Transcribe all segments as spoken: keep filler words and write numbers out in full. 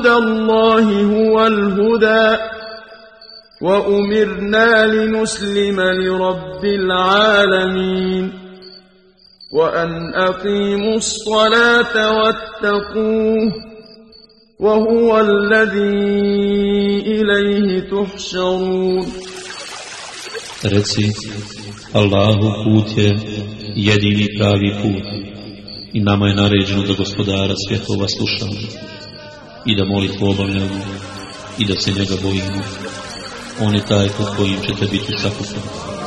هدى الله هو الهدى وأمرنا لنسلم لرب العالمين وأن أقيموا الصلاة واتقوه وهو الذي إليه تحشرون. Reci, Allahu put je jedini pravi put i nama je naređeno da Gospodara svjetova slušamo i da molitvu obavljamo i da se njega bojimo. On je taj pod kojim ćete biti sakupani.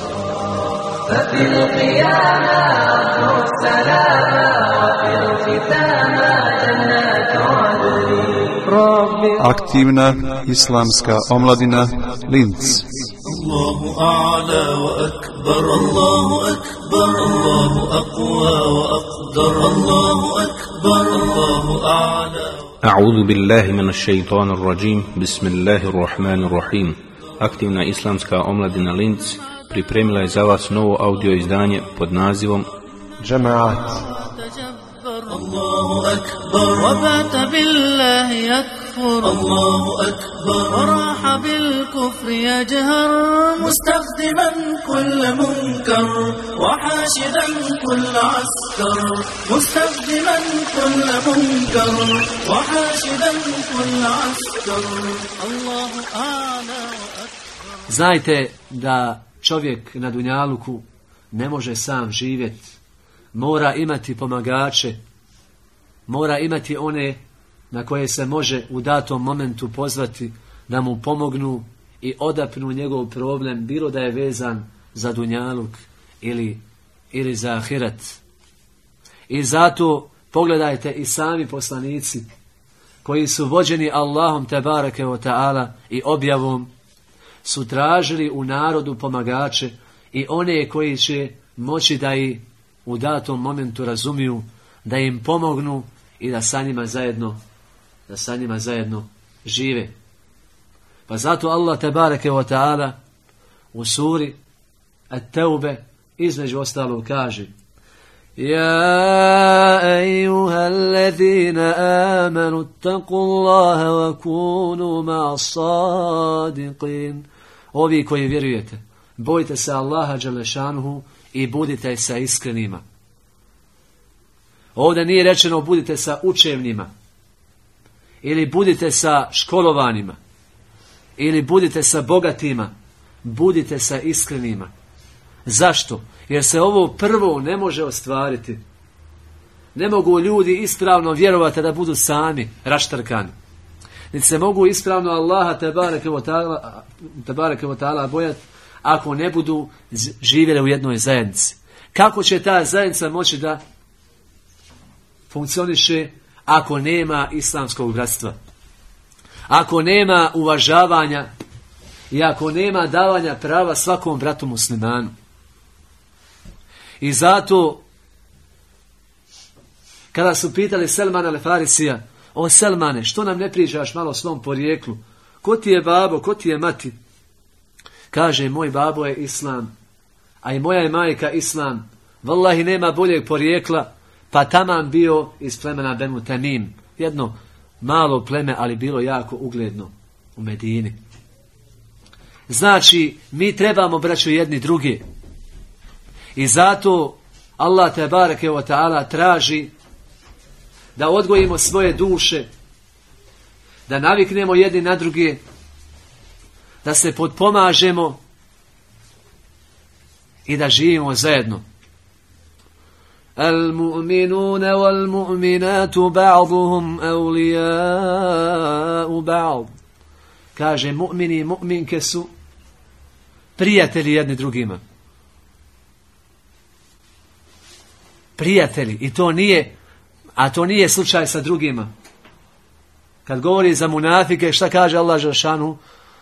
Aktivna islamska omladina Linz. Allahu a'la wa akbar, Allahu akbar, Allahu aqwa wa aqdar, Allahu akbar, Allahu a'la. A'udhu billahi minash shaitanir rajim. Bismillahir rahmanir rahim. Aktivna islamska omladina Linz pripremila je za vas novo audio izdanje pod nazivom Džemaat. Allahu akbar, wa bata billahi yakfur, Allahu akbar, wa raha bil kufri yajhar, mustakhdiman kull munkar wa hashidan kull askar, mustakhdiman kull munkar wa hashidan kull askar. Allahu a'la wa akbar. Znajte da čovjek na dunjaluku ne može sam živjeti. Mora imati pomagače, mora imati one na koje se može u datom momentu pozvati da mu pomognu i odapnu njegov problem, bilo da je vezan za dunjaluk ili, ili za ahiret. I zato pogledajte i sami poslanici koji su vođeni Allahom tebareke ve ta'ala i objavom su tražili u narodu pomagače i one koji će moći da i u datom momentu razumiju, da im pomognu i da sa njima zajedno, da sa njima zajedno žive. Pa zato Allah tebareke ve ta'ala u suri At-Taube između ostalog kaže: Ja ejuhallazina amanu taqullaha wa kunu ma'as sadiqin. Ovi koji vjerujete, bojte se Allaha dželešanuhu i budite sa iskrenima. Ovdje nije rečeno budite sa učevnima, ili budite sa školovanima, ili budite sa bogatima, budite sa iskrenima. Zašto? Jer se ovo prvo ne može ostvariti. Ne mogu ljudi ispravno vjerovati da budu sami raštrkani. Niti se mogu ispravno Allaha tebareke ve ta'ala, tebareke ve ta'ala bojati ako ne budu živjeli u jednoj zajednici. Kako će ta zajednica moći da funkcioniše ako nema islamskog bratstva? Ako nema uvažavanja i ako nema davanja prava svakom bratu muslimanu. I zato kada su pitali Selmana al-Farisija: o Selmane, što nam ne pričaš malo o svom porijeklu? Ko ti je babo, ko ti je mati? Kaže: moj babo je islam, a i moja je majka islam. Wallahi nema boljeg porijekla, pa taman bio iz plemena Benu Tamim. Jedno malo pleme, ali bilo jako ugledno u Medini. Znači, mi trebamo, braćo, jedni drugi. I zato Allah tebareke ve ta'ala traži da odgojimo svoje duše, da naviknemo jedni na druge, da se potpomažemo i da živimo zajedno. Al-mu'minuna wal-mu'minatu ba'duhum awliya'u ba'd. Kaže, mu'mini i mu'minke su prijatelji jedni drugima. Prijatelji. I to nije, a to nije slučaj sa drugima. Kad govori za munafike, šta kaže Allah dželešanu?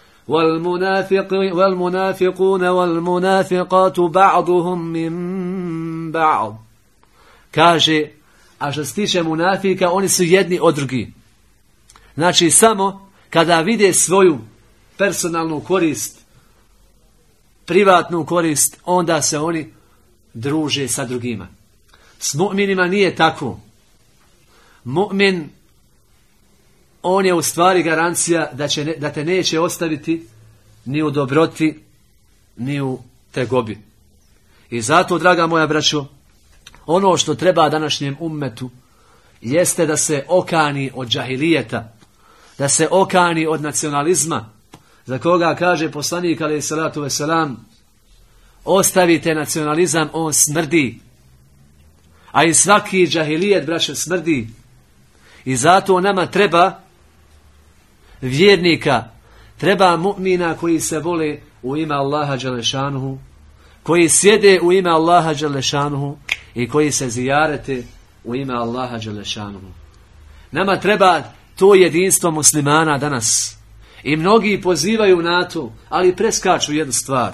وَالْمُنَافِقُونَ وَالْمُنَافِقَاتُ بَعْضُهُمْ مِنْ بَعْضٍ. Kaže, a što se tiče munafika, oni su jedni od drugih. Znači, samo kada vide svoju personalnu korist, privatnu korist, onda se oni druže sa drugima. S mu'minima nije tako. Mu'min on je u stvari garancija da, će, da te neće ostaviti ni u dobroti, ni u tegobi. I zato, draga moja braćo, ono što treba današnjem ummetu jeste da se okani od džahilijeta, da se okani od nacionalizma, za koga kaže poslanik alejhi salatu vesselam: ostavite nacionalizam, on smrdi. A i svaki džahilijet, braćo, smrdi. I zato nama treba vjernika, treba mu'mina koji se vole u ime Allaha dželešanuhu, koji sjede u ime Allaha dželešanuhu i koji se zijarete u ime Allaha dželešanuhu. Nama treba to jedinstvo muslimana danas. I mnogi pozivaju na to, ali preskaču jednu stvar.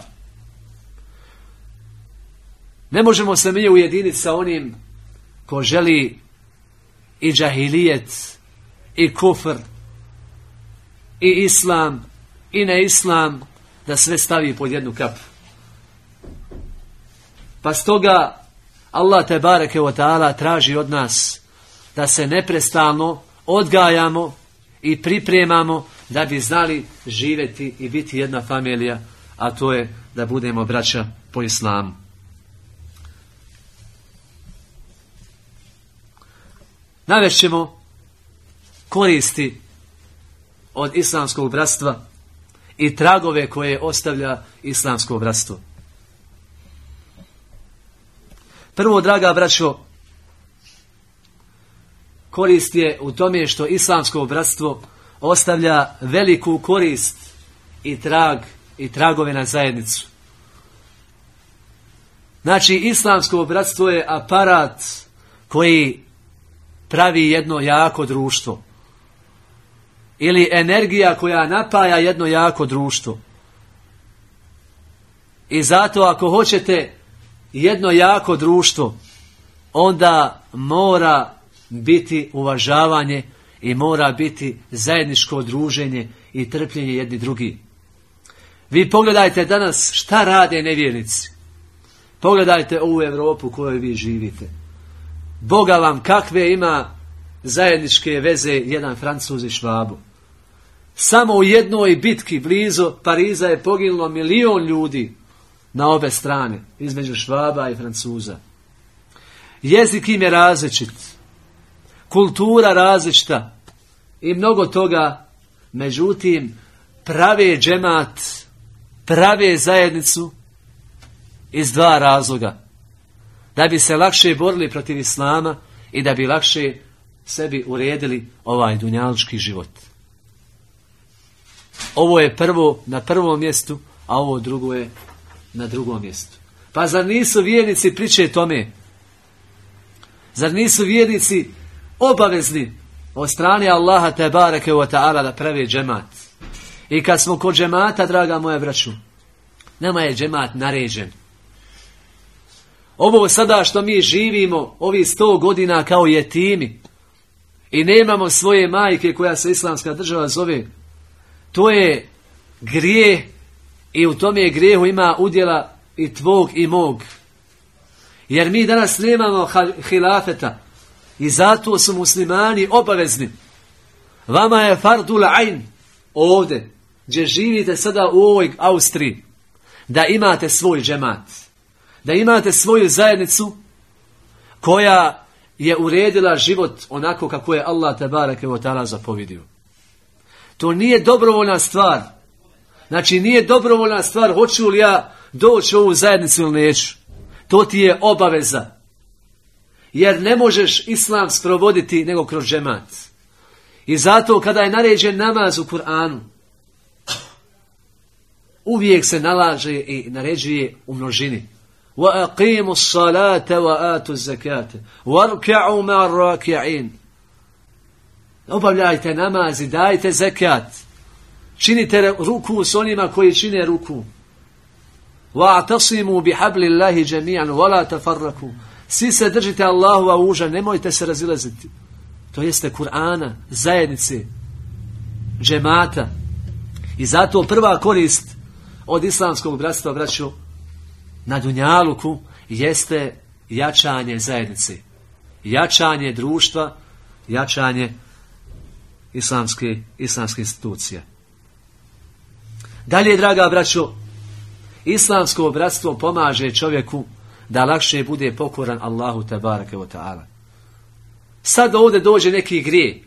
Ne možemo se mi ujediniti sa onim ko želi i džahilijet, i kufr, i islam, i neislam, da sve stavi pod jednu kapu. Pa stoga Allah tebareke ve taala traži od nas da se neprestano odgajamo i pripremamo da bi znali živjeti i biti jedna familija, a to je da budemo braća po islamu. Navešćemo koristi od islamskog bratstva i tragove koje ostavlja islamsko bratstvo. Prvo, draga braćo, korist je u tome što islamsko bratstvo ostavlja veliku korist i trag i tragove na zajednicu. Znači, islamsko bratstvo je aparat koji pravi jedno jako društvo. Ili energija koja napaja jedno jako društvo. I zato ako hoćete jedno jako društvo, onda mora biti uvažavanje i mora biti zajedničko druženje i trpljenje jedni drugi. Vi pogledajte danas šta rade nevjernici. Pogledajte ovu Europu u kojoj vi živite. Boga vam kakve ima zajedničke veze jedan Francuz i Švabu. Samo u jednoj bitki blizu Pariza je poginulo milion ljudi na obe strane, između Švaba i Francuza. Jezik im je različit, kultura različita i mnogo toga, međutim prave džemat, prave zajednicu iz dva razloga. Da bi se lakše borili protiv islama i da bi lakše sebi uredili ovaj dunjalučki život. Ovo je prvo na prvom mjestu, a ovo drugo je na drugom mjestu. Pa zar nisu vjernici priče tome? Zar nisu vjernici obavezni od strane Allaha tebareke ve taala da prave džemat? I kad smo kod džemata, draga moja braću, nama je džemat naređen. Ovo sada što mi živimo, ovi sto godina kao jetimi i nemamo svoje majke koja se islamska država zove, to je grijeh i u tome grijehu ima udjela i tvog i mog. Jer mi danas nemamo hilafeta i zato su muslimani obavezni. Vama je fardul ain ovdje, gdje živite sada u ovoj Austriji, da imate svoj džemat. Da imate svoju zajednicu koja je uredila život onako kako je Allah tebareke ve taala zapovidio. To nije dobrovoljna stvar. Znači nije dobrovoljna stvar hoću li ja doći u ovu zajednicu ili neću. To ti je obaveza. Jer ne možeš islam sprovoditi nego kroz džemat. I zato kada je naređen namaz u Kur'anu, uvijek se nalaže i naređuje u množini. وَأَقِيمُوا الصَّلَاةَ وَآتُوا الزَّكَاةَ وَارْكَعُوا مَعَ الرَّاكِعِينَ. Obavljajte namaz i dajte zekat. Činite ruku s onima koji čine ruku. وَاعْتَصِمُوا بِحَبْلِ اللَّهِ جَمِيعًا وَلَا تَفَرَّقُوا. Svi se držite Allahova uža, nemojte se razilaziti. To jeste Kur'ana, zajednice, džemata. I zato prva korist od islamskog bratstva, braćo, na dunjaluku jeste jačanje zajednice, jačanje društva, jačanje islamske, islamske institucije. Dalje, draga braćo, islamsko bratstvo pomaže čovjeku da lakše bude pokoran Allahu tebareke ve ta'ala. Sad ovdje dođe neki grije.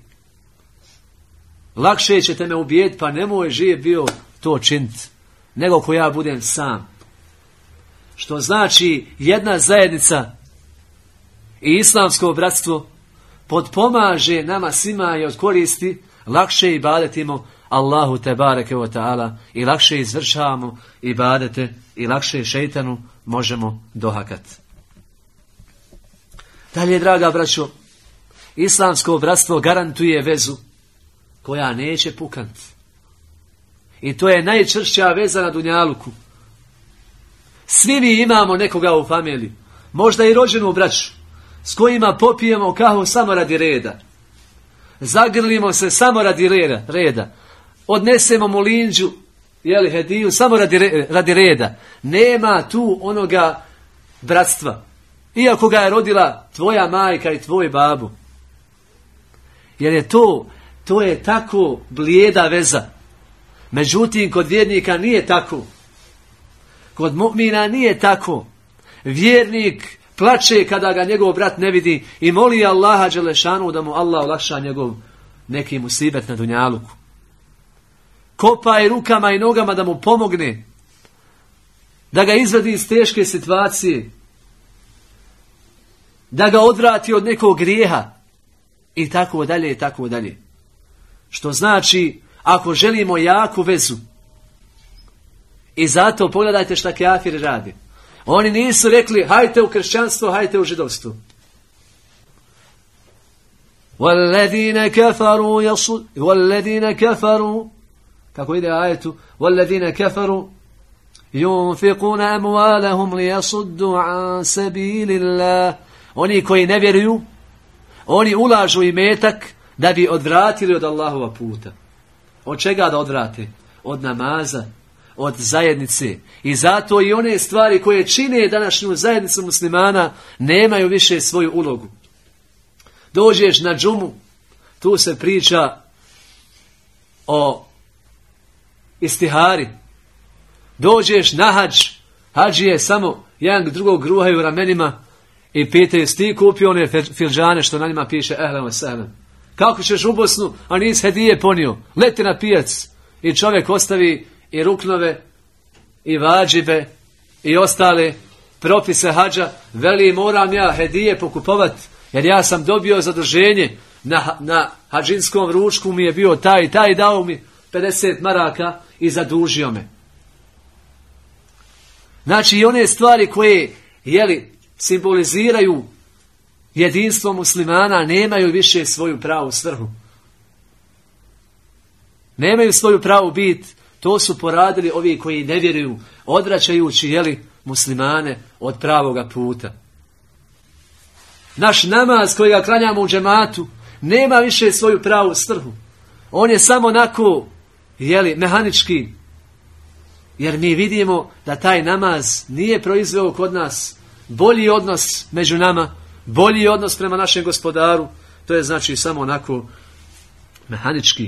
Lakše ćete me ubijeti, pa nemoj živ bio to činiti, nego ko ja budem sam. Što znači jedna zajednica i islamsko bratstvo potpomaže nama svima i od koristi, lakše ibadetimo Allahu tebareke ve ta'ala i lakše izvršavamo ibadete i lakše šejtanu možemo dohakati. Dalje, draga braćo, islamsko bratstvo garantuje vezu koja neće pukant. I to je najčvršća veza na dunjaluku. Svi mi imamo nekoga u familiji, možda i rođenu braću, s kojima popijemo kahu samo radi reda. Zagrlimo se samo radi reda. Odnesemo mu linđu, jeli, hediju, samo radi, radi reda. Nema tu onoga bratstva. Iako ga je rodila tvoja majka i tvoj babu. Jer je to, to je tako blijeda veza. Međutim, kod vjernika nije tako. Kod mu'mina nije tako. Vjernik plače kada ga njegov brat ne vidi i moli Allaha dželešanu da mu Allah olakša njegov neki musibet na dunjaluku. Kopa i rukama i nogama da mu pomogne, da ga izvedi iz teške situacije, da ga odvrati od nekog grijeha i tako dalje i tako dalje. Što znači, ako želimo jaku vezu, i zato pogledajte šta kafiri radi. Oni nisu rekli hajte u kršćanstvo, hajte u židovstvo. وَالَّذِينَ كَفَرُوا يَصُدُّ وَالَّذِينَ كَفَرُوا kako ide ajetu وَالَّذِينَ كَفَرُوا يُنْفِقُونَ أَمْوَالَهُمْ لِيَصُدُّوا عَنْ سَبِيلِ اللَّهِ. Oni koji ne vjeruju, oni ulažu imetak da bi odvratili od Allahova puta. Od čega da odvrate? Od namaza, od zajednice. I zato i one stvari koje čine današnju zajednicu muslimana nemaju više svoju ulogu. Dođeš na džumu, tu se priča o istihari. Dođeš na hadž, hadži je samo jedan drugog gruhaju ramenima i pitaju, ti kupio one filđane što na njima piše ehlan vesehlan. Kako ćeš u Bosnu, a nis hedije ponio? Leti na pijac. I čovjek ostavi i ruknove, i vađibe, i ostale propise hadža. Veli, moram ja hedije pokupovat, jer ja sam dobio zaduženje. Na, na hadžinskom ručku mi je bio taj i taj, dao mi pedeset maraka i zadužio me. Znači, i one stvari koje, jeli, simboliziraju jedinstvo muslimana nemaju više svoju pravu svrhu. Nemaju svoju pravu bit. To su poradili ovi koji ne vjeruju, odvraćajući, jeli, muslimane od pravoga puta. Naš namaz koji ga klanjamo u džematu nema više svoju pravu svrhu. On je samo onako, jeli, mehanički. Jer mi vidimo da taj namaz nije proizveo kod nas bolji odnos među nama, bolji odnos prema našem gospodaru. To je znači samo onako mehanički.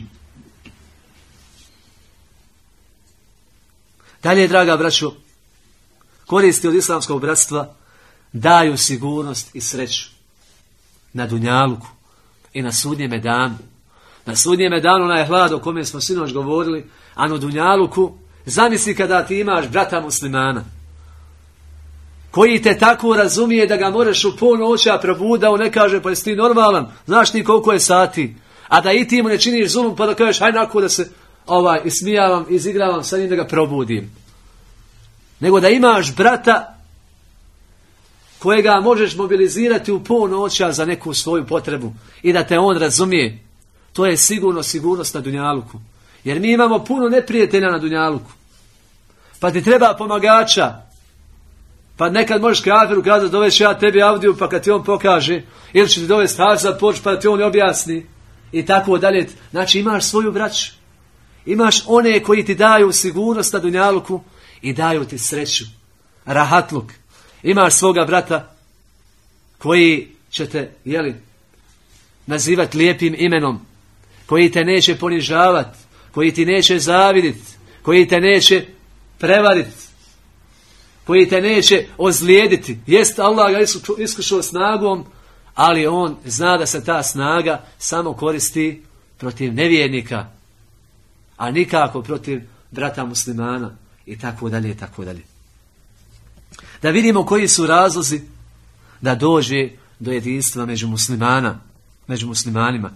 Dalje, draga braćo, koristi od islamskog bratstva daju sigurnost i sreću na dunjaluku i na sudnjeme danu. Na sudnjeme danu na je hlad o kome smo sinoć govorili, a na dunjaluku zamisli kada ti imaš brata muslimana koji te tako razumije da ga moraš u pol noća probuditi, on ne kaže pa jesi ti normalan, znaš ti koliko je sati, a da i ti mu ne činiš zulum pa da kažeš haj nako da se ovaj, ismijavam, izigravam sa njim da ga probudim. Nego da imaš brata kojega možeš mobilizirati u pol noća za neku svoju potrebu i da te on razumije. To je sigurno sigurnost na dunjaluku. Jer mi imamo puno neprijatelja na dunjaluku. Pa ti treba pomagača. Pa nekad možeš kafiru kazati doveš ja tebi Avdiju pa kad ti on pokaže. Ili će ti dovesti Hazard Poč pa ti on objasni. I tako dalje. Znači imaš svoju braću. Imaš one koji ti daju sigurnost na dunjaluku i daju ti sreću. Rahatluk. Imaš svoga brata koji će te, jeli, nazivati lijepim imenom. koji te neće ponižavati, koji ti neće zaviditi, koji te neće prevariti, koji te neće ozlijediti. Jest Allah ga iskušao snagom, ali on zna da se ta snaga samo koristi protiv nevjernika, a nikako protiv brata muslimana i tako dalje i tako dalje. Da vidimo koji su razlozi da dođe do jedinstva među muslimana, među muslimanima.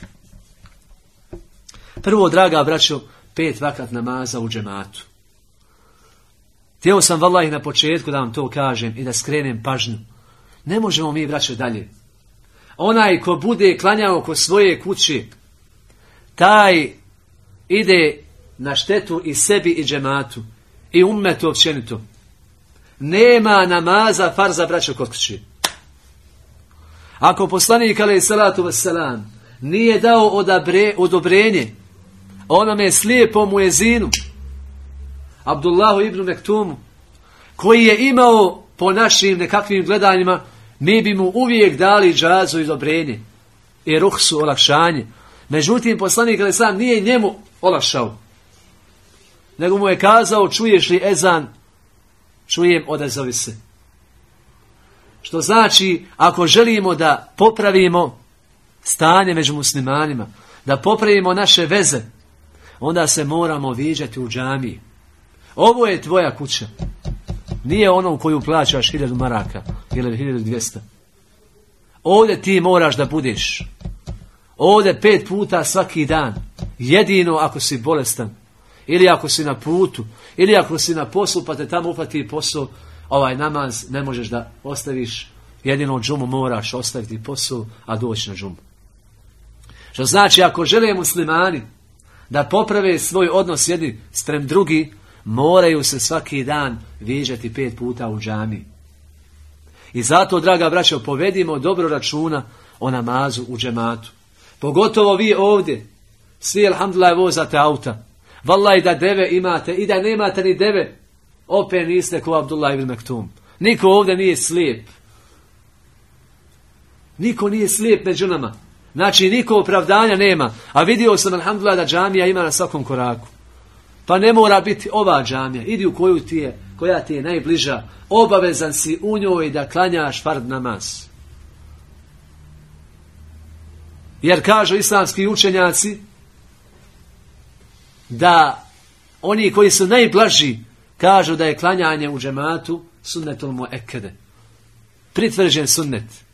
Prvo, draga braćo, pet vakat namaza u džematu. Htio sam vallahi na početku da vam to kažem i da skrenem pažnju. Ne možemo mi, braćo, dalje. Onaj ko bude klanjao oko svoje kuće, taj ide na štetu i sebi i džematu i ummetu općenito. Nema namaza farza, braćo, kod kuće. Ako poslanik alejhi salatu vesselam nije dao odabre, odobrenje onome slijepom muezinu Abdullahu ibn Mektumu, koji je imao po našim nekakvim gledanjima, mi bi mu uvijek dali džazu i odobrenje i ruhsu, olakšanje. Međutim, poslanik alejhi salatu nije njemu olakšao, nego mu je kazao: čuješ li ezan? Čujem, odazovi se. Što znači, ako želimo da popravimo stanje među muslimanima, da popravimo naše veze, onda se moramo viđati u džamiji. Ovo je tvoja kuća. Nije ono u koju plaćaš hiljadu maraka ili hiljadu dvjesto. Ovdje ti moraš da budeš. Ovdje pet puta svaki dan. Jedino ako si bolestan. Ili ako si na putu. Ili ako si na poslu pa te tamo upati posao. Ovaj namaz ne možeš da ostaviš. Jedino džumu moraš ostaviti posao, a doći na džumu. Što znači, ako žele muslimani da poprave svoj odnos jedni sprem drugi, moraju se svaki dan viđati pet puta u džamiji. I zato, draga braćo, povedimo dobro računa o namazu u džematu. Pogotovo vi ovdje, svi alhamdulillah vozate auta. Vallahi da deve imate i da nemate ni deve, opet niste ko Abdullah ibn Mektum. Niko ovdje nije slijep. Niko nije slijep među nama. Znači, niko opravdanja nema. A vidio sam, alhamdulillah, da džamija ima na svakom koraku. Pa ne mora biti ova džamija. Idi u koju ti je, koja ti je najbliža. Obavezan si u njoj da klanjaš fard namaz. Jer kažu islamski učenjaci da oni koji su najblaži kažu da je klanjanje u džematu sunnetul muekede. Pritvrđen sunnet.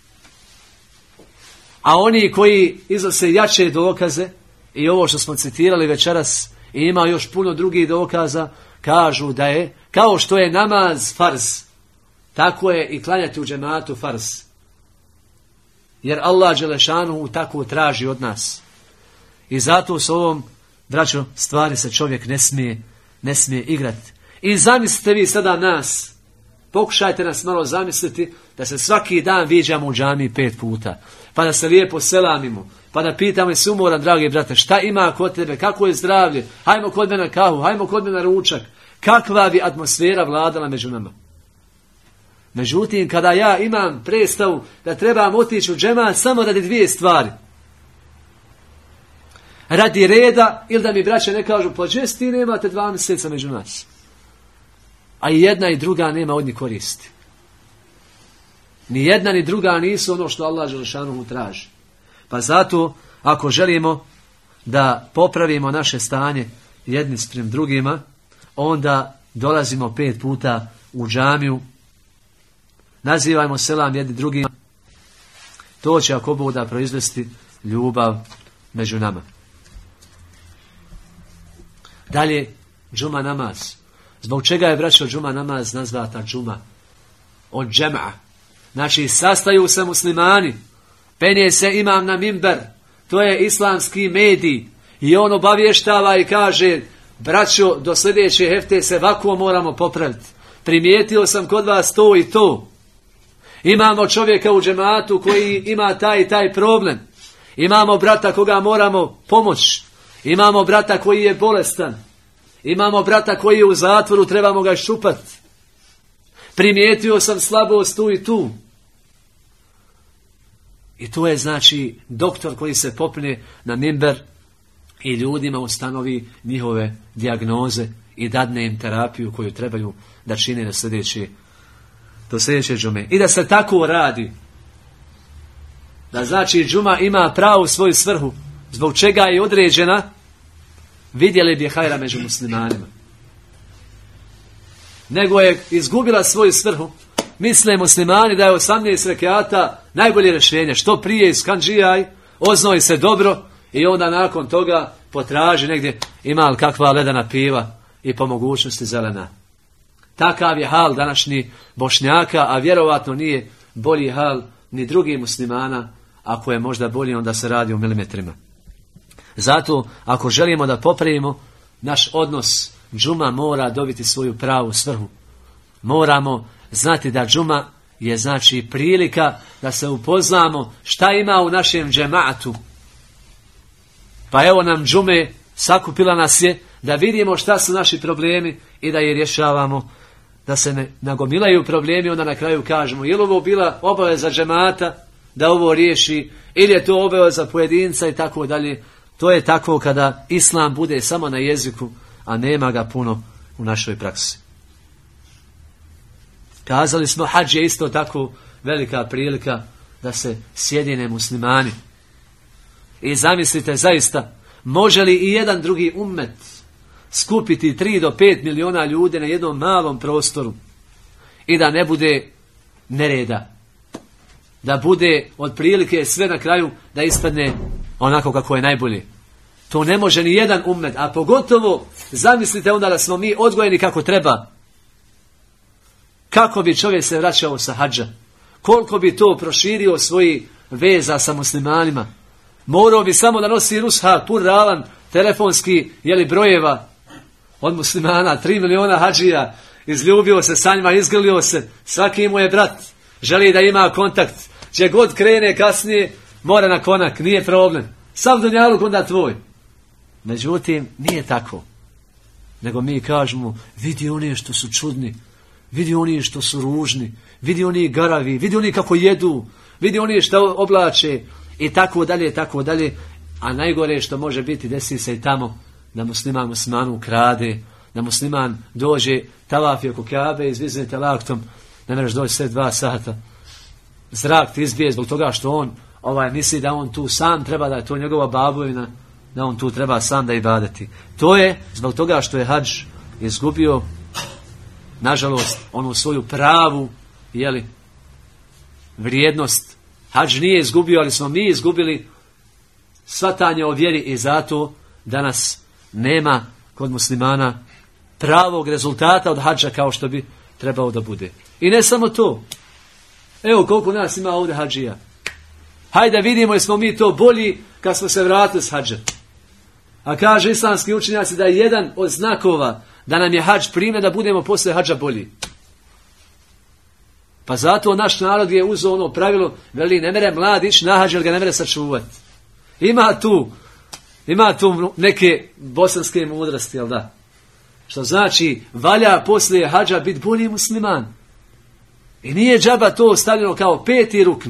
A oni koji iznose jače dokaze, i ovo što smo citirali večeras, i ima još puno drugih dokaza, kažu da je, kao što je namaz farz, tako je i klanjati u džematu farz. Jer Allah dželešanu tako traži od nas. I zato s ovom, braćo, stvari se čovjek ne smije, ne smije igrati. I zamislite vi sada nas, pokušajte nas malo zamisliti da se svaki dan viđamo u džamiji pet puta. Pa da se lijepo selamimo. Pa da pitamo, jesi umoran, dragi brate, šta ima kod tebe, kako je zdravlje, hajmo kod mene na kahu, hajmo kod mene na ručak. Kakva bi atmosfera vladala među nama. Međutim, kada ja imam predstavu da trebam otići u džemat samo radi dvije stvari. Radi reda, ili da mi braće ne kažu, pa džest ti nemate dva mjeseca među nas. A i jedna i druga nema od njih koristi. Ni jedna ni druga nisu ono što Allah dželešanu traži. Pa zato, ako želimo da popravimo naše stanje jedni sprem drugima, onda dolazimo pet puta u džamiju, nazivajmo selam jedni drugima. To će, ako Bog da, proizvesti ljubav među nama. Dalje, džuma namaz. Zbog čega je, braćo, džuma namaz nazvata džuma? Od džema. Znači, sastaju se muslimani, penje se imam na mimber, to je islamski medij, i on obavještava i kaže, braćo, do sljedeće hefte se ovako moramo popraviti. Primijetio sam kod vas to i to. Imamo čovjeka u džematu koji ima taj i taj problem. Imamo brata koga moramo pomoći. Imamo brata koji je bolestan. Imamo brata koji je u zatvoru, trebamo ga šupati. Primijetio sam slabost tu i tu. I to je znači doktor koji se popne na mimber i ljudima ustanovi njihove dijagnoze i dadne im terapiju koju trebaju da čine na sljedeće, do sljedeće džume. I da se tako radi. Da znači džuma ima pravu svoju svrhu, zbog čega je određena, vidjeli bi hajra među muslimanima. Nego je izgubila svoju svrhu. Misle muslimani da je osamnaest rekata najbolje rješenje. Što prije iskandžijaj, oznoj se dobro i onda nakon toga potraži negdje ima li kakva ledena piva i po mogućnosti zelena. Takav je hal današnji Bošnjaka, a vjerovatno nije bolji hal ni drugih muslimana. Ako je možda bolji, onda se radi u milimetrima. Zato, ako želimo da popravimo naš odnos, džuma mora dobiti svoju pravu svrhu. Moramo znati da džuma je znači prilika da se upoznamo šta ima u našem džematu. Pa evo nam džume, sakupila nas je da vidimo šta su naši problemi i da je rješavamo, da se ne nagomilaju problemi, onda na kraju kažemo je li ovo bila obaveza džemata da ovo riješi, ili je to obaveza pojedinca i tako dalje. To je tako kada islam bude samo na jeziku, a nema ga puno u našoj praksi. Kazali smo, hadž je isto tako velika prilika da se sjedine muslimani. I zamislite zaista, može li i jedan drugi ummet skupiti tri do pet miliona ljudi na jednom malom prostoru i da ne bude nereda, da bude otprilike sve na kraju da ispadne onako kako je najbolje. To ne može ni jedan ummet, a pogotovo zamislite onda da smo mi odgojeni kako treba. Kako bi čovjek se vraćao sa hadža? Koliko bi to proširio svoji veza sa muslimanima? Morao bi samo da nosi rushar, pun ravan, telefonski, jeli brojeva od muslimana, tri miliona hadžija, izljubio se sa njima, izgrlio se, svaki mu je brat, želi da ima kontakt, gdje god krene kasnije, mora na konak, nije problem. Sav dunjaluk onda tvoj. Međutim, nije tako. Nego mi kažemo, vidi oni što su čudni, vidi oni što su ružni, vidi oni garavi, vidi oni kako jedu, vidi oni što oblače i tako dalje, tako dalje. A najgore što može biti, desi se i tamo da musliman muslimanu krade, da musliman dođe, tavafi oko Kabe, izvizne telaktom, ne možeš doći sve dva sata. Zrak ti izbije zbog toga što on ovaj misli da on tu sam treba, da je to njegova babovina, da on tu treba sam da ibadeti. To je zbog toga što je hadž izgubio, nažalost, onu svoju pravu, jeli, vrijednost. Hadž nije izgubio, ali smo mi izgubili shvatanje o vjeri i zato danas nema kod muslimana pravog rezultata od hadža kao što bi trebao da bude. I ne samo to. Evo koliko nas ima ovdje hadžija. Hajde da vidimo jesmo mi to bolji kad smo se vratili s hadža. A kaže islamski učenjaci da je jedan od znakova da nam je hadž primjer da budemo poslije hadža bolji. Pa zato naš narod je uzeo ono pravilo, veli ne mere mlad ići na hadž jer ga ne mere sačuvati. Ima tu, ima tu neke bosanske mudrosti, jel da? Što znači, valja poslije hadža biti bolji musliman. I nije džaba to stavljeno kao peti rukn.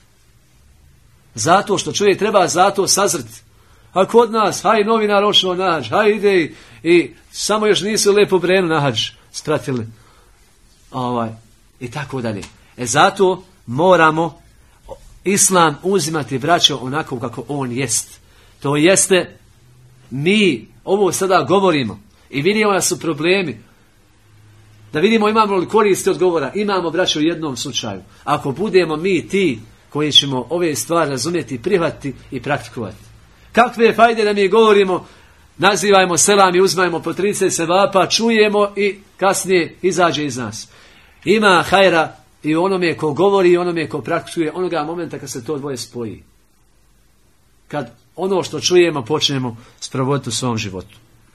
Zato što čovjek treba zato sazrti. A kod nas, haj novinar ošao na hadž, haj ide i, i samo još nisu lepo brenu na hadž spratili. Ovaj, i tako dalje. E zato moramo islam uzimati, braćo, onako kako on jest. To jeste, mi ovo sada govorimo i vidimo da su problemi. Da vidimo imamo li koristi od govora. Imamo, braćo, u jednom slučaju. Ako budemo mi ti koji ćemo ove stvari razumjeti, prihvatiti i praktikovati. Kakve je fajde da mi govorimo, nazivajmo selam i uzmajmo po trideset sevapa, čujemo i kasnije izađe iz nas. Ima hajra i onome ko govori i onome ko praktikuje onoga momenta kad se to dvoje spoji. Kad ono što čujemo počnemo sprovoditi u svom životu.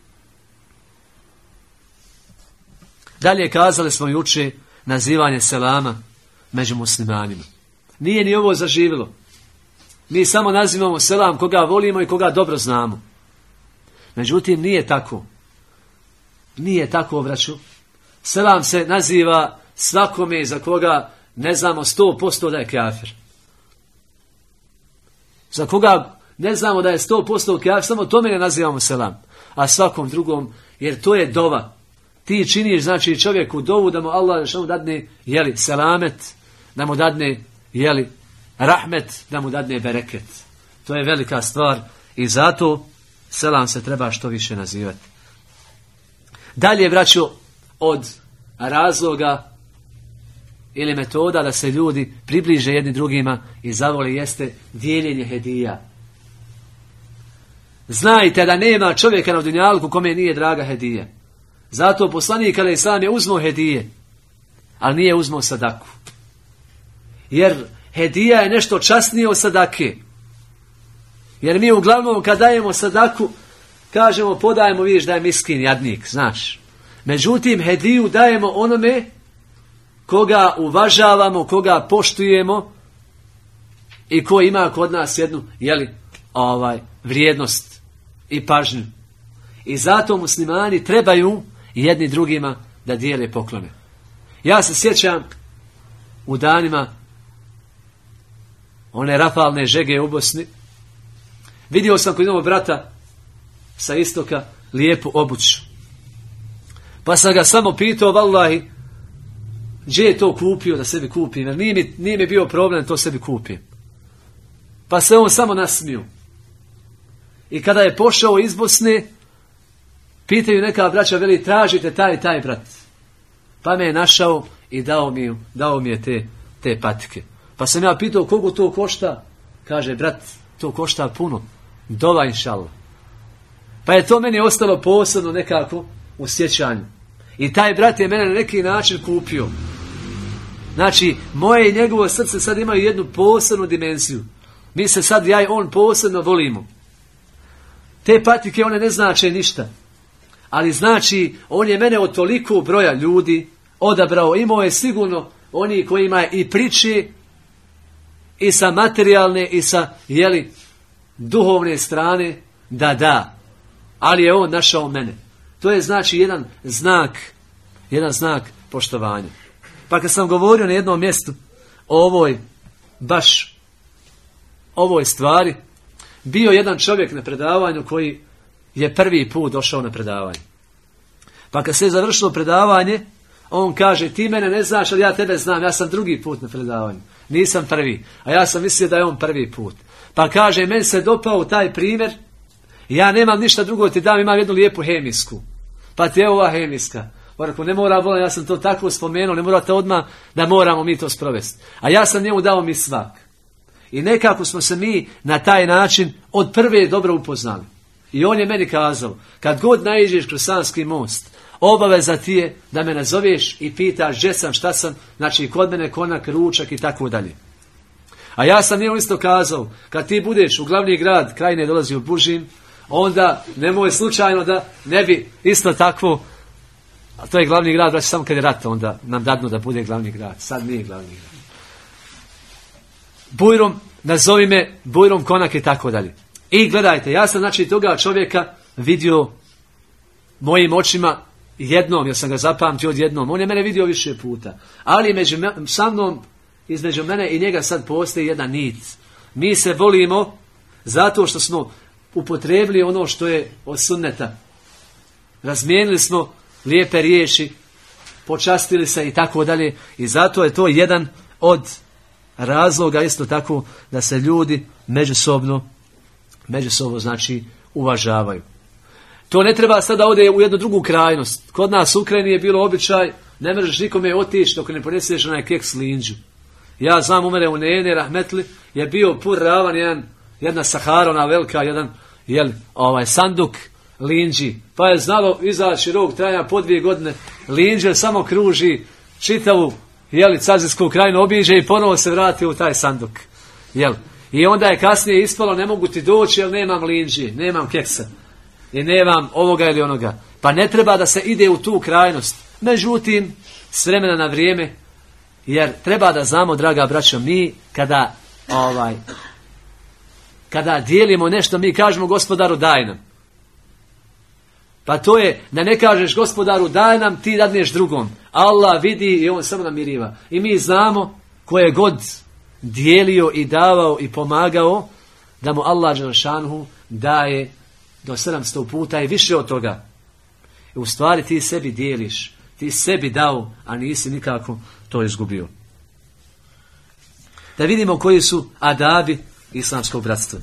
Dalje kazali smo juče nazivanje selama među muslimanima. Nije ni ovo zaživjelo. Mi samo nazivamo selam koga volimo i koga dobro znamo. Međutim, nije tako. Nije tako, braću. Selam se naziva svakome za koga ne znamo sto posto da je kafir. za koga ne znamo da je sto posto kafir, samo tome ne nazivamo selam, a svakom drugom, jer to je dova. Ti činiš, znači, čovjeku dovu da mu Allah što mu dadne, jeli, selamet, da mu dadne, jeli, rahmet, da mu dadne bereket. To je velika stvar i zato selam se treba što više nazivati. Dalje, braćo, od razloga ili metoda da se ljudi približe jedni drugima i zavole jeste dijeljenje hedija. Znajte da nema čovjeka na dunjalku kome nije draga hedija. Zato poslanik alejhi selam je uzmo hedije, ali nije uzmo sadaku. Jer hedija je nešto časnije od sadake. Jer mi uglavnom kad dajemo sadaku, kažemo podajemo, vidiš da je miskin, jadnik, znaš. Međutim, hediju dajemo onome koga uvažavamo, koga poštujemo i ko ima kod nas jednu, jeli, ovaj, vrijednost i pažnju. I zato muslimani trebaju jedni drugima da dijele poklone. Ja se sjećam u danima one rafalne žege u Bosni. Vidio sam kod jednog brata sa istoka lijepu obuću. Pa sam ga samo pitao, vallahi, gdje je to kupio da sebi kupim? Jer nije mi, nije mi bio problem da to sebi kupim. Pa se on samo nasmio. I kada je pošao iz Bosne, pitaju neka braća, veli, tražite taj taj brat. Pa me je našao i dao mi, dao mi je te, te patike. Pa sam ja pitao koliko to košta. Kaže, brat, to košta puno. Dova inšallah. Pa je to meni ostalo posebno nekako u sjećanju. I taj brat je mene na neki način kupio. Znači, moje i njegovo srce sad imaju jednu posebnu dimenziju. Mi se sad, ja i on, posebno volimo. Te patike, one ne znače ništa. Ali znači, on je mene od toliko broja ljudi odabrao. Imao je sigurno oni kojima je i priče i sa materijalne i sa, jeli, duhovne strane da da. Ali je on našao mene. To je znači jedan znak, jedan znak poštovanja. Pa kad sam govorio na jednom mjestu o ovoj, baš ovoj stvari, bio jedan čovjek na predavanju koji je prvi put došao na predavanje. Pa kad se je završilo predavanje, on kaže, ti mene ne znaš, ali ja tebe znam, ja sam drugi put na predavanju. Nisam prvi, a ja sam mislio da je on prvi put. Pa kaže, meni se dopao taj primjer, ja nemam ništa drugo, ti dam, imam jednu lijepu hemijsku. Pa ti je ova hemijska. Orako, ne mora volim, ja sam to tako spomenuo, ne morate odmah da moramo mi to sprovesti. A ja sam njemu dao mi svak. I nekako smo se mi na taj način od prve dobro upoznali. I on je meni kazao, kad god naiđeš kroz Sanski most, obaveza ti je da me nazoveš i pitaš gdje sam, šta sam, znači kod mene konak, ručak i tako dalje. A ja sam njemu isto kazao, kad ti budeš u glavni grad Krajine dolazi u Bužim, onda nemoj slučajno da ne bi isto takvo, a to je glavni grad, znači samo kad je rat, onda nam dadnu da bude glavni grad. Sad nije glavni grad. Bujrom, nazovi me Bujrom konak i tako dalje. I gledajte, ja sam znači toga čovjeka vidio mojim očima jednom, jer sam ga zapamtio od jednom. On je mene vidio više puta. Ali među, sa mnom, između mene i njega sad postoji jedna nit. Mi se volimo zato što smo upotrebili ono što je od sunneta. Razmijenili smo lijepe riječi, počastili se i tako dalje. I zato je to jedan od razloga isto tako da se ljudi međusobno, međusobno znači uvažavaju. To ne treba sada ode u jednu drugu krajnost. Kod nas u Ukrajini je bilo običaj, ne možeš nikome otići dok ne poneseš onaj keks linđu. Ja znam, umere u Nene Rahmetli, je bio pur ravan, jedan, jedna saharona velika, jedan jel, ovaj, sanduk linđi. Pa je znalo izaći rok trajanja po dvije godine. Linđe samo kruži čitavu jeli, Cazinsku krajinu, obiđe i ponovo se vrati u taj sanduk. Jel? I onda je kasnije ispalo, ne mogu ti doći jer nemam linđi, nemam keksa. I nemam ovoga ili onoga. Pa ne treba da se ide u tu krajnost. Međutim, s vremena na vrijeme, jer treba da znamo, draga braćo, mi kada ovaj, kada dijelimo nešto, mi kažemo gospodaru daj nam. Pa to je da ne kažeš gospodaru daj nam, ti dadneš drugom. Allah vidi i on samo namiriva. I mi znamo ko je god dijelio i davao i pomagao, da mu Allah dželešanu daje do sedamsto puta i više od toga. I u stvari ti sebi dijeliš, ti sebi dao, a nisi nikako to izgubio. Da vidimo koji su adabi islamskog bratstva.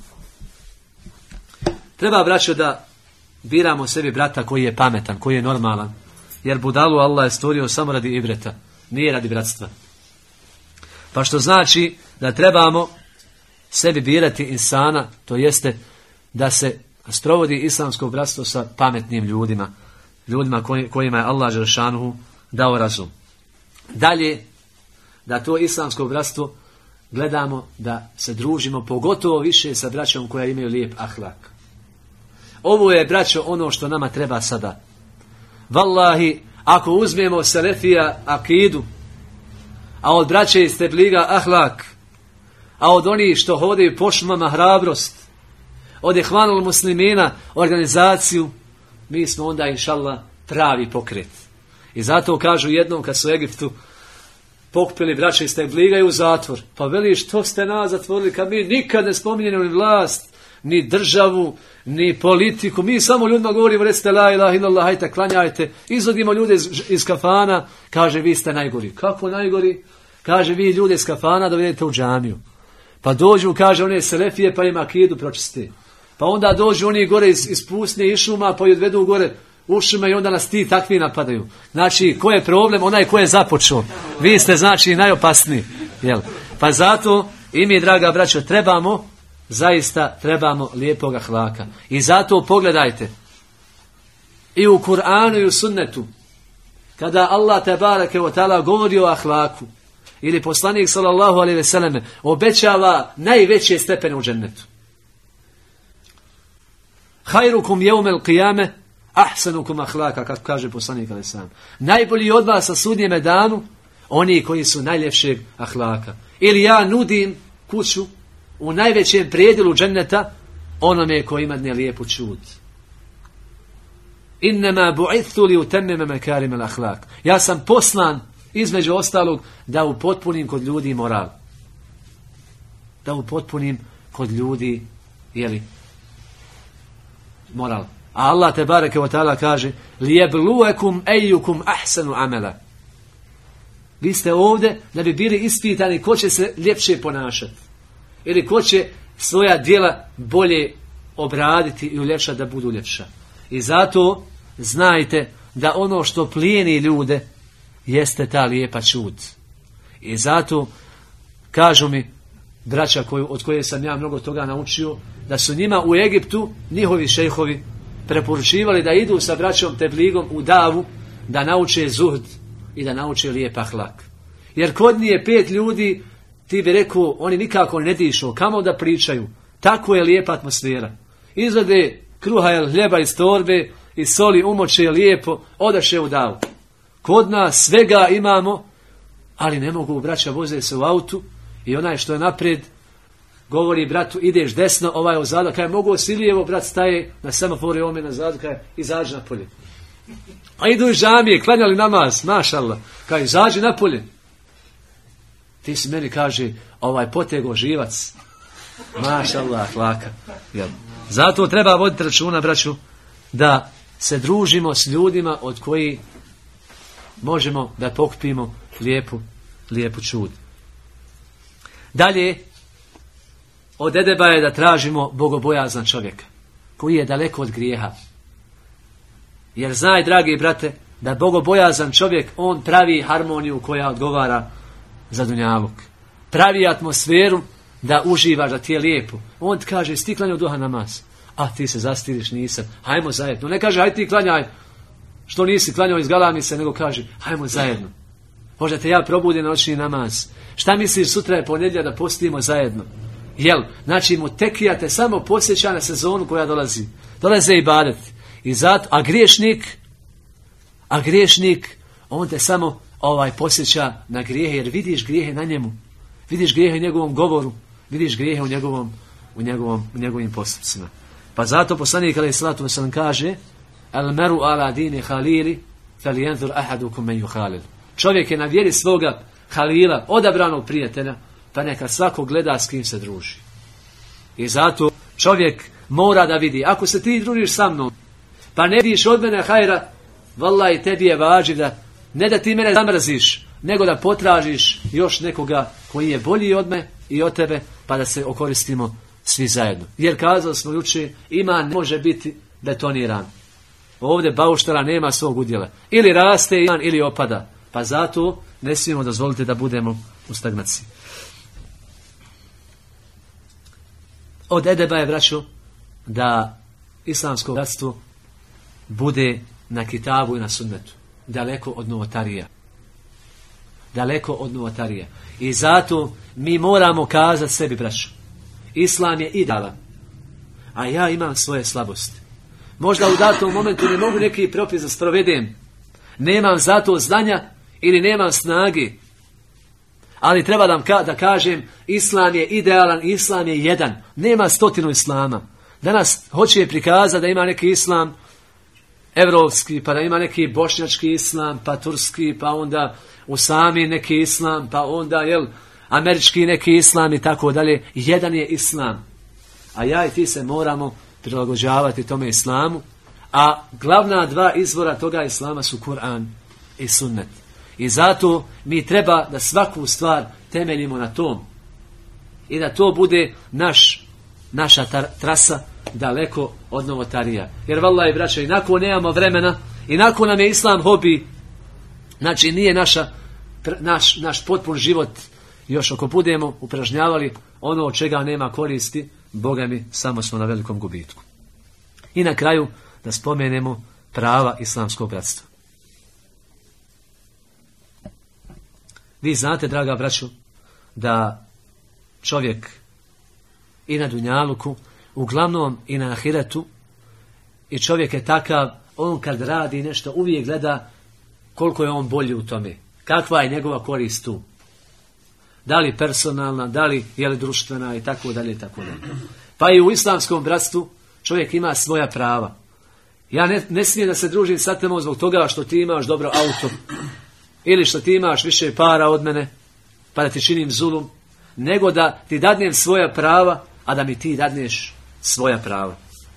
Treba, braćo, da biramo sebi brata koji je pametan, koji je normalan. Jer budalu Allah je stvorio samo radi ibreta, nije radi bratstva. Pa što znači da trebamo sebi birati insana, to jeste da se sprovodi islamsko bratstvo sa pametnim ljudima, ljudima koji, kojima je Allah dželešanu dao razum. Dalje, da to islamsko bratstvo gledamo da se družimo pogotovo više sa braćom koja imaju lijep ahlak. Ovo je, braćo, ono što nama treba sada. Wallahi, ako uzmemo selefija akidu, a od braće iz tebliga ahlak, a od onih što hodaju po šumama hrabrost, od ihvanul muslimina organizaciju, mi smo onda inšallah pravi pokret. I zato kažu jednom kad su u Egiptu pokupili braće iz tebliga i u zatvor. Pa veli, što ste nas zatvorili kad mi nikad ne spominjemo ni vlast, ni državu, ni politiku. Mi samo ljudima govorimo, recite la ilaha illallah, hajte, klanjajte. Izvodimo ljude iz, iz kafana, kaže, vi ste najgori. Kako najgori? Kaže, vi ljude iz kafana dovedete u džamiju. Pa dođu, kaže, one selefije, pa im akidu pročiste. Pa onda dođu oni gore iz, iz pustinje i šuma, pa i odvedu gore u šume i onda nas ti takvi napadaju. Znači, ko je problem? Onaj ko je započeo. Vi ste, znači, najopasniji. Jel? Pa zato, i mi, draga braćo, trebamo, zaista trebamo lijepog ahlaka. I zato pogledajte, i u Kur'anu i u sunnetu, kada Allah tebareke ve taala govori o ahlaku, ili poslanik sallallahu alejhi ve selleme obećava najveće stepene u džennetu. Khairukum yawmal qiyame ahsanukum akhlaka, kako kaže poslanik alejhi selam. Najbolji od vas na sudnjem danu oni koji su najljepšeg ahlaka. Ili ja nudim kuću u najvećem predjelu dženneta onome koji ima lijepu čud. Innama bu'ithtu li utammima makarim al-akhlaq. Ja sam poslan između ostalog da upotpunim kod ljudi moral. Da upotpunim kod ljudi, jeli, moral. A Allah tebareke ve taala kaže: "Liyabluwakum ayyukum ahsanu amala." Vi ste ovdje da bi bili ispitani ko će se ljepše ponašati. Ili ko će svoja djela bolje obraditi i uljepšati da budu ljepša. I zato znajte da ono što plijeni ljude jeste ta lijepa čud. I zato kažu mi braća koju, od koje sam ja mnogo toga naučio, da su njima u Egiptu njihovi šejhovi preporučivali da idu sa braćom tebligom u davu da nauče zuhd i da nauče lijep ahlak. Jer kod nije pet ljudi, ti bi rekao, oni nikako ne dišu, kamo da pričaju. Tako je lijepa atmosfera. Izvade kruha ili hljeba iz torbe i soli umoče lijepo, odaše u davu. Kod nas svega imamo, ali ne mogu, braća voze se u autu i onaj što je naprijed govori bratu, ideš desno, ovaj ozada, kaj mogu si lijevo, brat staje na semaforu i ome nazadu, kaj izađi napolje. A idu iz džamije, klanjali namaz, mašallah, kaj izađi napolje. Ti si meni, kaže, ovaj potego živac, mašallah, laka. Jel? Zato treba voditi računa, braću, da se družimo s ljudima od koji možemo da pokupimo lijepu, lijepu čud. Dalje, od edeba je da tražimo bogobojazan čovjeka, koji je daleko od grijeha. Jer znaj, dragi brate, da bogobojazan čovjek, on pravi harmoniju koja odgovara za dunjaluk. Pravi atmosferu da uživaš, da ti je lijepo. On ti kaže, sti klanjao duha namaz. A ti se zastiriš, nisam. Hajmo zajedno. Ne kaže, hajde ti klanjaj. Što nisi klanjao, izgalami se, nego kaže, hajmo zajedno. Možda te ja probudim noćni namaz. Šta misliš, sutra je ponedjelja da postimo zajedno? Jel? Znači mu tekijate samo posjeća na sezonu koja dolazi. Dolaze i badati. I zato, a griješnik, a griješnik, on te samo ovaj posjeća na grijehe, jer vidiš grijehe na njemu. Vidiš grijehe u njegovom govoru, vidiš grijehe u njegovom, u njegovom, u njegovim postupcima. Pa zato poslanik alejhi salatu vesselam kaže: "Al maru ala dini khalili, falyanzur ahadukum man yukhalil." Čovjek je na vjeri svoga halila, odabranog prijatelja, pa neka svako gleda s kim se druži. I zato čovjek mora da vidi, ako se ti družiš sa mnom, pa ne vidiš od mene hajra, vallahi tebi je važi da, ne da ti mene zamrziš, nego da potražiš još nekoga koji je bolji od me i od tebe, pa da se okoristimo svi zajedno. Jer kazali smo jučer, iman ne može biti betoniran. Ovdje bauštara nema svog udjela. Ili raste iman ili opada. Pa zato ne smijemo dozvoliti da budemo u stagnaciji. Od edeba je, braćo, da islamsko bratstvo bude na kitabu i na sunnetu. Daleko od novotarija. Daleko od novotarija. I zato mi moramo kazati sebi, braćo, islam je idealan, a ja imam svoje slabosti. Možda u datom momentu ne mogu neki propis da sprovedem. Nemam zato znanja ili nemam snage. Ali treba da, ka- da kažem, islam je idealan, islam je jedan. Nema stotinu islama. Danas hoće prikazati da ima neki islam evropski, pa da ima neki bošnjački islam, pa turski, pa onda usami neki islam, pa onda jel, američki neki islam i tako dalje. Jedan je islam. A ja i ti se moramo prilagođavati tome islamu. A glavna dva izvora toga islama su Kur'an i sunnet. I zato mi treba da svaku stvar temeljimo na tom. I da to bude naš, naša tar, trasa daleko od novotarija. Jer vallahi braće, inako nemamo vremena, inako nam je islam hobi, znači nije naša, naš, naš potpun život, još ako budemo upražnjavali ono od čega nema koristi, Boga mi, samo smo na velikom gubitku. I na kraju da spomenemo prava islamskog bratstva. Vi znate, draga braćo, da čovjek i na dunjaluku, uglavnom i na ahiretu, i čovjek je takav, on kad radi nešto uvijek gleda koliko je on bolji u tome. Kakva je njegova korist tu. Da li personalna, da li je li društvena i tako dalje i tako dalje. Pa i u islamskom bratstvu čovjek ima svoja prava. Ja ne, ne smijem da se družim sa temom zbog toga što ti imaš dobro auto ili što ti imaš više para od mene pa da ti činim zulum, nego da ti dadnem svoja prava, a da mi ti dadneš svoja prava.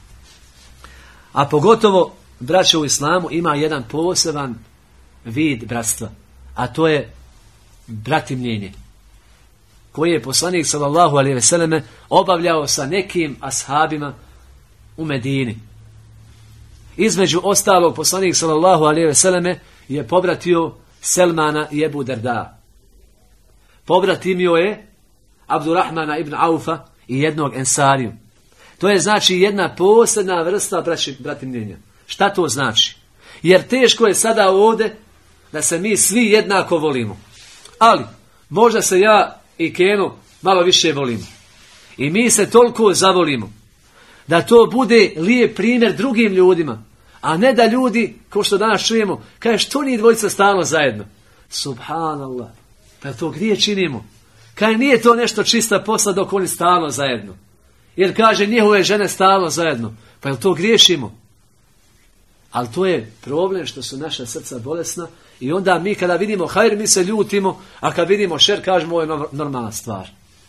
A pogotovo, braće, u islamu ima jedan poseban vid bratstva, a to je bratimljenje, koji je poslanik sallallahu alejhi ve selleme obavljao sa nekim ashabima u Medini. Između ostalog, poslanik sallallahu alejhi ve selleme je pobratio Selmana i Ebu Derda. Pobratimio je Abdurrahmana ibn Aufa i jednog Ensariju. To je znači jedna posebna vrsta bratimljenja. Šta to znači? Jer teško je sada ovdje da se mi svi jednako volimo. Ali, možda se ja i Keno malo više volimo. I mi se toliko zavolimo da to bude lijep primjer drugim ljudima. A ne da ljudi, kao što danas čujemo, kaže što nije dvojica stalno zajedno. Subhanallah. Pa to gdje činimo? Kaže nije to nešto čista posla dok oni stalno zajedno. Jer kaže njihove žene stalno zajedno. Pa jel to griješimo? Ali to je problem što su naša srca bolesna i onda mi kada vidimo hajr mi se ljutimo, a kad vidimo šer kažemo ovo je normalna stvar.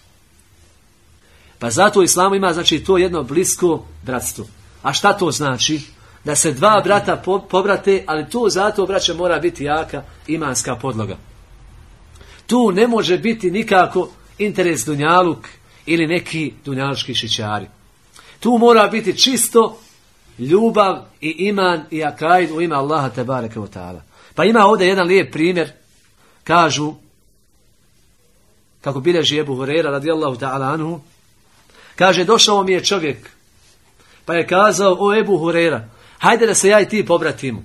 Pa zato u islamu ima znači to jedno blisko bratstvo. A šta to znači? Da se dva brata pobrate, ali to zato, braće, mora biti jaka imanska podloga. Tu ne može biti nikako interes dunjaluk ili neki dunjalučki šićari. Tu mora biti čisto ljubav i iman i akaid u ime Allaha tebareke ve taala. Pa ima ovdje jedan lijep primjer. Kažu, kako bilježi Ebu Hurera radijallahu ta'ala anhu, kaže došao mi je čovjek pa je kazao, o Ebu Hurera, hajde da se ja i ti pobratimo.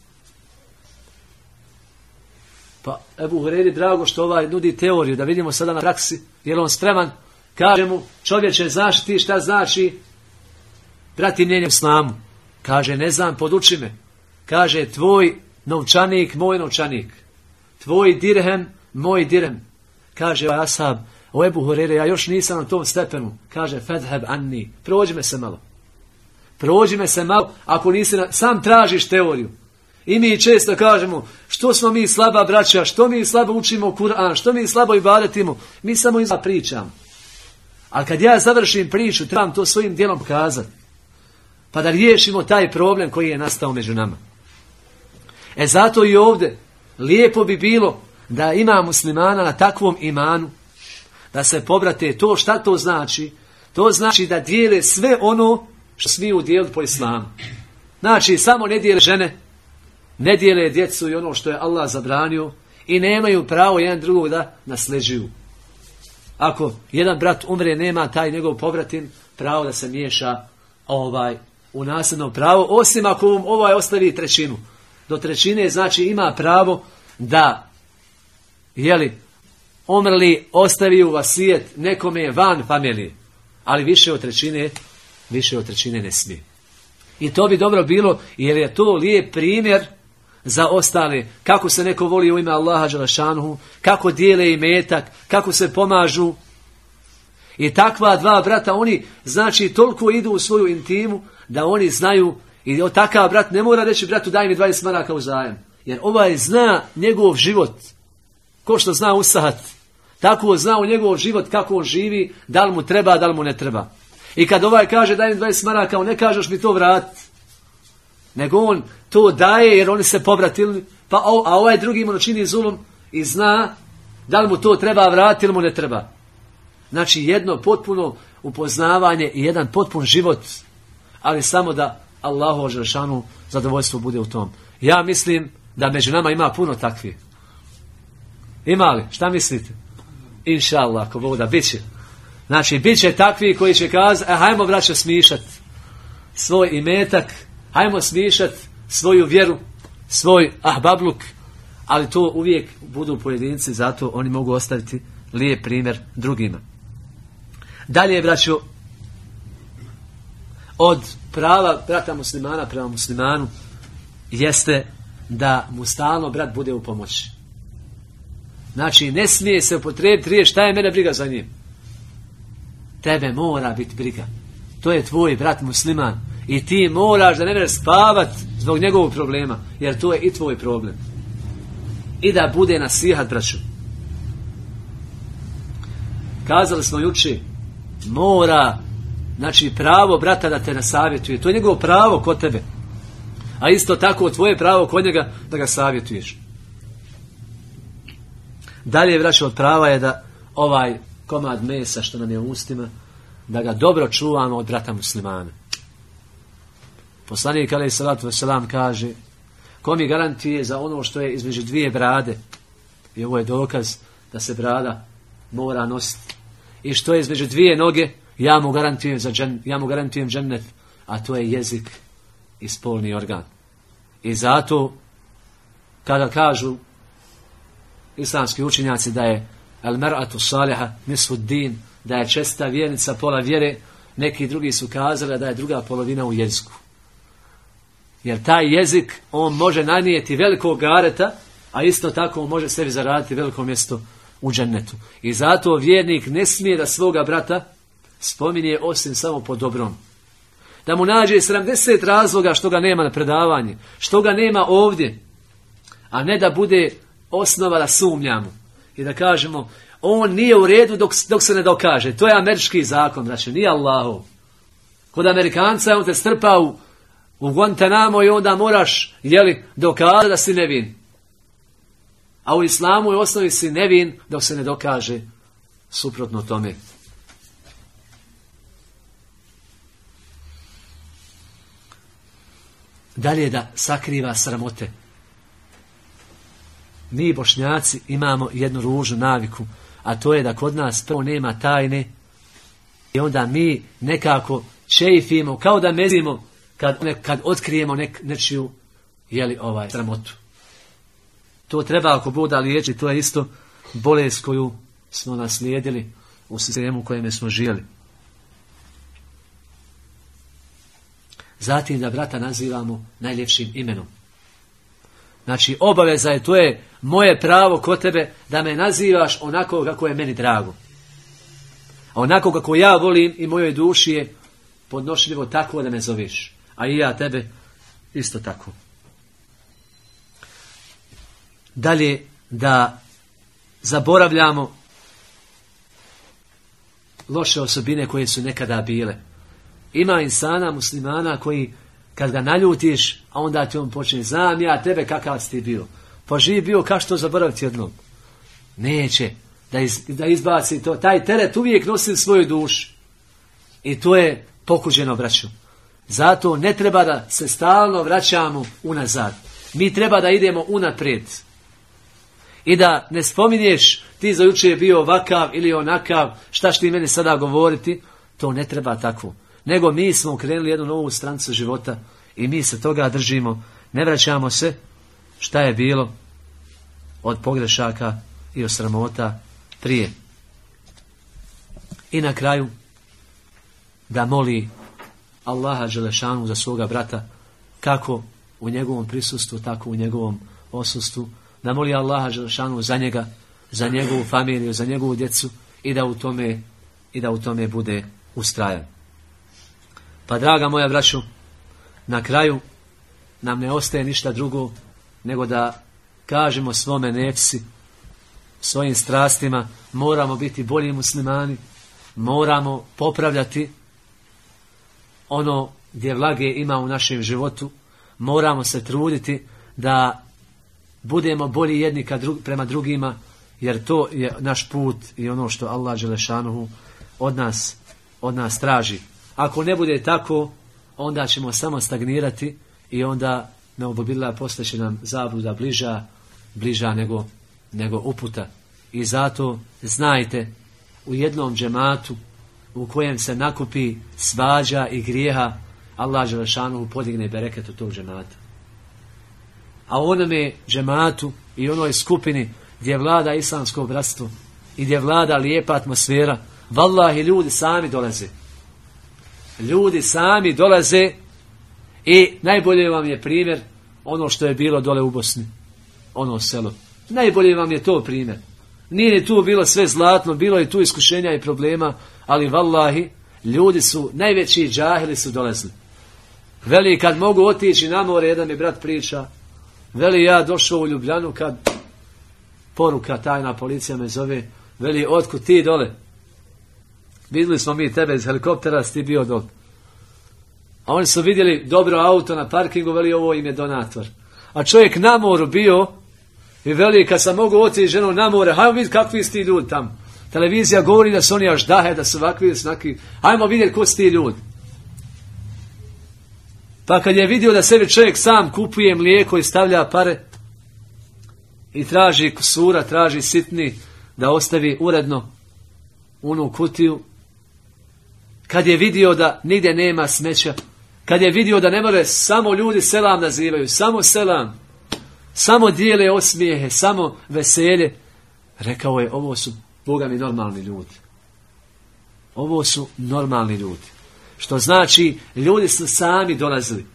Pa Ebu Hureri drago što ovaj nudi teoriju, da vidimo sada na praksi, jer on spreman, kaže mu, čovječe, znaš ti šta znači bratimljenje u islamu? Kaže, ne znam, poduči me. Kaže, tvoj novčanik, moj novčanik. Tvoj dirhem, moj dirhem. Kaže, ashab, o Ebu Hurere, ja još nisam na tom stepenu. Kaže, fedheb anni, prođi me se malo. Prođi me se malo, ako nisi, na... sam tražiš teoriju. I mi često kažemo, što smo mi slaba braća, što mi slabo učimo Kur'an, što mi slabo ibadetimo, mi samo iza pričamo. Ali kad ja završim priču, trebam to svojim djelom kazati. Pa da riješimo taj problem koji je nastao među nama. E zato i ovdje lijepo bi bilo da ima muslimana na takvom imanu, da se pobrate. To šta to znači? To znači da dijele sve ono što smiju dijeliti po islamu. Znači samo ne dijele žene, ne dijele djecu i ono što je Allah zabranio i nemaju pravo jedan drugog da nasljeđuju. Ako jedan brat umre, nema taj njegov pobratin pravo da se miješa ovaj u nasljedno pravo, osim ako ovaj ostavi trećinu. Do trećine znači ima pravo da jeli, umrli ostavi u vasijet nekome van familije, ali više od trećine, više od trećine ne smije. I to bi dobro bilo, jer je to lijep primjer za ostale, kako se neko voli u ime Allaha dželešanuhu, kako dijele imetak, kako se pomažu. I takva dva brata, oni znači toliko idu u svoju intimu da oni znaju, i takav brat ne mora reći bratu daj mi dvadeset maraka u zajem, jer ovaj zna njegov život, ko što zna usahat, tako zna u njegov život kako on živi, da li mu treba, da li mu ne treba. I kad ovaj kaže daj mi dvadeset maraka, on ne kažeš mi to vratiti, nego on to daje jer oni se pobratili, pa, a ovaj drugi mu čini zulum i zna da li mu to treba vratiti ili mu ne treba. Znači jedno potpuno upoznavanje i jedan potpun život, ali samo da Allahu dželešanu zadovoljstvo bude u tom. Ja mislim da među nama ima puno takvih. Ima li? Šta mislite? Inša Allah, ako Bog da, bit će. Znači, bit će takvi koji će kazati, e, hajmo braćo smišat svoj imetak, hajmo smišat svoju vjeru, svoj ahbabluk, ali to uvijek budu pojedinci, zato oni mogu ostaviti lijep primjer drugima. Dalje, braćo, od prava brata muslimana prema muslimanu jeste da mu stalno brat bude u pomoći. Znači, ne smije se upotrijebiti riječ šta je mene briga za njim. Tebe mora biti briga. To je tvoj brat musliman i ti moraš da ne možeš spavat zbog njegovog problema, jer to je i tvoj problem. I da bude nasihat, braću. Kazali smo juče, mora, znači pravo brata da te nasavjetuje. To je njegovo pravo kod tebe. A isto tako tvoje pravo kod njega da ga savjetuješ. Dalje, braćo, od prava je da ovaj komad mesa što nam je u ustima, da ga dobro čuvamo od brata muslimana. Poslanik alejhi salatu vesselam kaže, ko mi garantuje za ono što je između dvije brade, i ovo je dokaz da se brada mora nositi, i što je između dvije noge, ja mu garantujem za džen, ja mu garantujem džennet, a to je jezik i spolni organ. I zato kada kažu islamski učenjaci da je al mar'atu saliha nisfu din, da je česta vjernica pola vjere, neki drugi su kazali da je druga polovina u jeziku. Jer taj jezik, on može nanijeti velikog gareta, a isto tako on može sebi zaraditi veliko mjesto u džennetu. I zato vjernik ne smije da svoga brata spominje osim samo po dobrom. Da mu nađe sedamdeset razloga što ga nema na predavanje, što ga nema ovdje, a ne da bude osnova da sumnjamo i da kažemo on nije u redu dok, dok se ne dokaže. To je američki zakon, znači nije Allahov. Kod Amerikanca on te strpa u, u Guantanamo i onda moraš jeli, dokazati da si nevin. A u islamu u osnovi si nevin dok se ne dokaže suprotno tome. Dalje, da sakriva sramote. Mi Bošnjaci imamo jednu ružnu naviku, a to je da kod nas prvo nema tajne i onda mi nekako čeifimo, kao da mezimo kad, kad otkrijemo nek, nečiju jeli, ovaj, sramotu. To treba ako Bog da liječi, to je isto bolest koju smo naslijedili u sistemu u kojem smo živjeli. Zatim da brata nazivamo najljepšim imenom. Znači obaveza je, to je moje pravo kod tebe da me nazivaš onako kako je meni drago. A onako kako ja volim i mojoj duši je podnošljivo tako da me zoveš. A i ja tebe isto tako. Dalje, da zaboravljamo loše osobine koje su nekada bile. Ima insana, muslimana koji kad ga naljutiš, a onda ti on počne, znam ja tebe kakav si ti bio. Pa živ bio, kao što zaboraviti jednom. Neće da, iz, da izbaci to. Taj teret uvijek nosi u svojoj duši. I to je pokuđeno, braćo. Zato ne treba da se stalno vraćamo unazad. Mi treba da idemo unaprijed. I da ne spominješ ti za jučer je bio ovakav ili onakav, šta će ti meni sada govoriti, to ne treba tako. Nego mi smo krenuli jednu novu stranicu života i mi se toga držimo. Ne vraćamo se šta je bilo od pogrešaka i od sramota prije. I na kraju da moli Allaha dželešanu za svoga brata, kako u njegovom prisustvu, tako u njegovom odsustvu, da moli Allaha dželešanu za njega, za njegovu familiju, za njegovu djecu i da u tome, i da u tome bude ustrajan. Pa draga moja braćo, na kraju nam ne ostaje ništa drugo nego da kažemo svome nefsi, svojim strastima, moramo biti bolji muslimani, moramo popravljati ono gdje vlage ima u našem životu, moramo se truditi da budemo bolji jedni kad dru- prema drugima, jer to je naš put i ono što Allah dželešanuhu od nas, od nas traži. Ako ne bude tako, onda ćemo samo stagnirati i onda neobobila postaće nam zabluda bliža, bliža nego, nego uputa. I zato znajte, u jednom džematu u kojem se nakupi svađa i grijeha, Allah dželešanuhu podigne bereket od tog džemata. A u onome džematu i onoj skupini gdje vlada islamsko bratstvo i gdje vlada lijepa atmosfera, vallahi ljudi sami dolaze. Ljudi sami dolaze i najbolje vam je primjer ono što je bilo dole u Bosni, ono selo. Najbolje vam je to primjer. Nije ni tu bilo sve zlatno, bilo je tu iskušenja i problema, ali vallahi, ljudi su, najveći džahili su dolazili. Veli, kad mogu otići na more, jedan mi brat priča, veli, ja došao u Ljubljanu kad poruka, tajna policija me zove, veli, otkud ti dole? Vidjeli smo mi tebe iz helikoptera, si ti bio dole. A oni su vidjeli dobro auto na parkingu, veli, ovo im je donator. A čovjek na moru bio i veli, kad sam mogu otići ženu na more, hajmo vidjeti kakvi su ti ljudi tamo. Televizija govori da su oni još dahe, da su ovakvi, snaki. Hajmo vidjeti ko su ti ljudi. Pa kad je vidio da sebi čovjek sam kupuje mlijeko i stavlja pare i traži kusura, traži sitni da ostavi uredno onu kutiju, kad je vidio da nigdje nema smeća, kad je vidio da ne more samo ljudi selam nazivaju, samo selam, samo dijele osmijehe, samo veselje, rekao je, ovo su Boga mi normalni ljudi. Ovo su normalni ljudi. Što znači, ljudi su sami dolazili.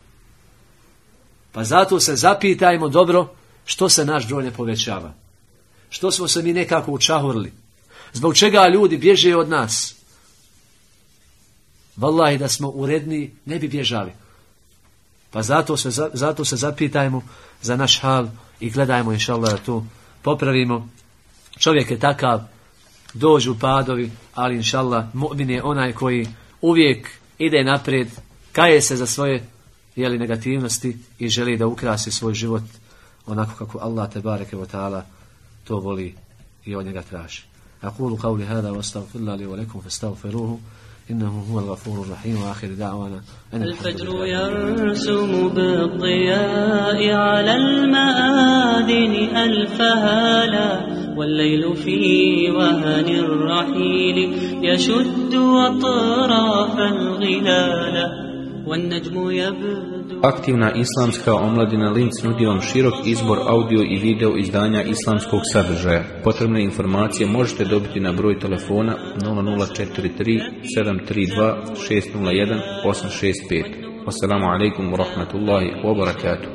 Pa zato se zapitajmo dobro što se naš broj ne povećava. Što smo se mi nekako učahurili. Zbog čega ljudi bježe od nas. Wallahi, da smo uredni, ne bi bježali. Pa zato se, zato se zapitajmo za naš hal i gledajmo, inšallah, da to popravimo. Čovjek je takav, dođu padovi, ali inšallah, mu'min je onaj koji uvijek ide naprijed, kaje se za svoje jeli, negativnosti i želi da ukrasi svoj život onako kako Allah tebareke ve ta'ala to voli i od njega traži. Aqulu qawli hada wa astaghfirullaha li wa lakum fastaghfiruhu innahu huwal ghafurur rahim wa akhir da'wana الفجر يرسم بالضياء على المآذن ألف هالا والليل في وهن الرحيل يشد أطراف الغلال والنجم يبدو. Aktivna islamska omladina Linz nudi vam širok izbor audio i video izdanja islamskog sadržaja. Potrebne informacije možete dobiti na broj telefona nula nula četiri tri sedam tri dva šest nula jedan osam šest pet. Assalamu alaikum wa rahmatullahi wa barakatuh.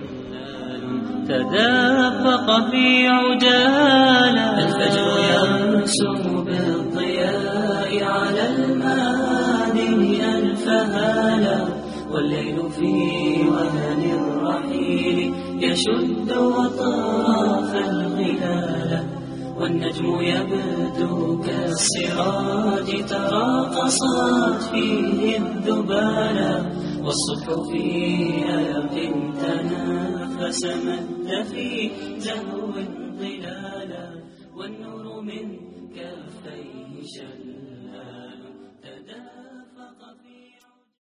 تدفق في عجالا الفجر يرسم بالضياء على المآذن ألف هالا والليل في وهن الرحيل يشد أطراف الغلال والنجم يبدو كالسراج ترى قصت فيه الذبالا والصبح في آيات تنافس مد في زهو ظلالا والنور من كفيه شلال تدافق في